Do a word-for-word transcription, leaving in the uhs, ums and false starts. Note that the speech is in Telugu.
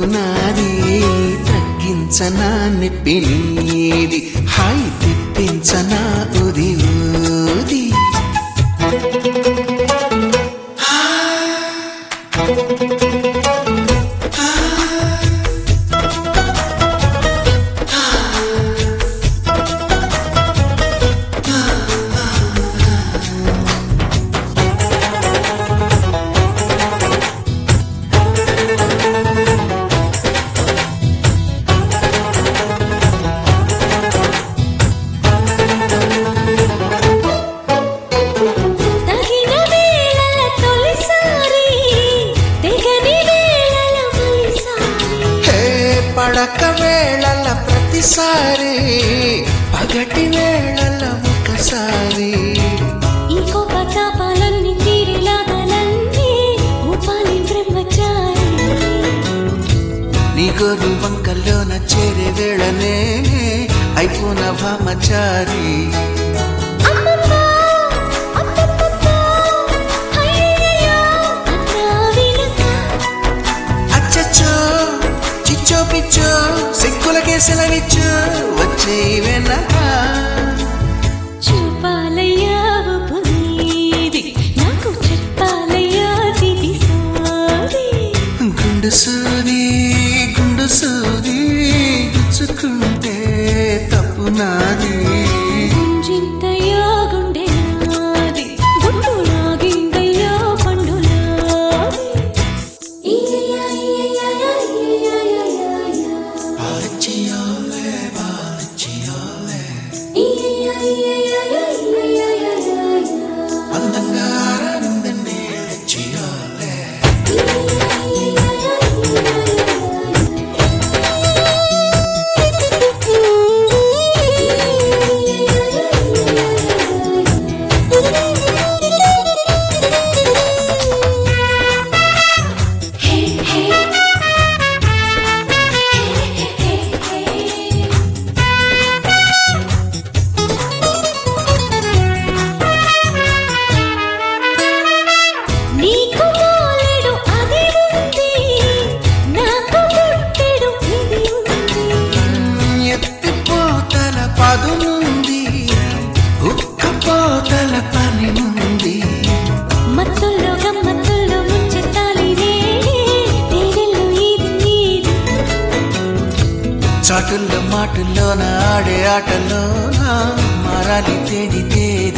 తప్పు నాది తగ్గించనా నొప్పి నీది హాయి తిప్పించనా ఉది ఊది పడక వేళల ప్రతిసారి పగటి వేళల ఒకసారి ఇంకో పతాపాలన్నీ తీరిలాగాలన్నీ ఊపాలి బ్రహ్మచారి నీ గోరు వంకల్లోన చేరే వేళనే అయిపోన భామచారి పిచ్చు సిక్కులకే సెలవిచ్చు వచ్చే వెనక చూపాలయ్యా పునీది నాకు చెప్పాలయ్యా దిది సోది గుండు సూది గుండు సూది గుచ్చుకుంటే తప్పు నాది గుంజింతయ్యా గుండె నాది గుండు నాగిందయ్యా పండు నాది అందంగా ఆనందండి చేయాలే పదునుంది ఉక్కపోతల పని ఉంది మత్తుల్లో గమ్మత్తుల్లో ముంచెత్తాలి తేరెల్లో ఈది చాటుల్లో మాటుల్లోన ఆడే ఆటలోన మారాలి తేది తేది